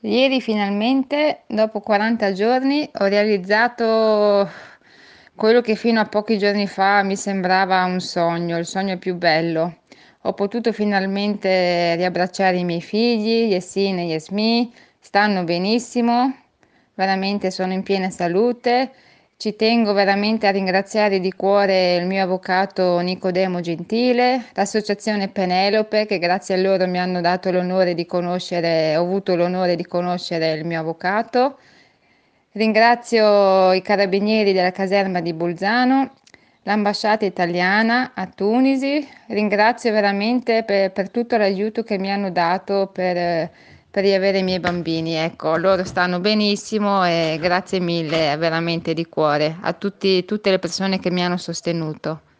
Ieri finalmente, dopo 40 giorni, ho realizzato quello che fino a pochi giorni fa mi sembrava un sogno, il sogno più bello. Ho potuto finalmente riabbracciare i miei figli, Yasin e Yasmin, stanno benissimo, veramente sono in piena salute. Ci tengo veramente a ringraziare di cuore il mio avvocato Nicodemo Gentile, l'associazione Penelope, che grazie a loro mi hanno dato l'onore di conoscere, ho avuto l'onore di conoscere il mio avvocato. Ringrazio i carabinieri della caserma di Bolzano, l'ambasciata italiana a Tunisi. Ringrazio veramente per tutto l'aiuto che mi hanno dato per riavere i miei bambini. Ecco, loro stanno benissimo e grazie mille veramente di cuore a tutte le persone che mi hanno sostenuto.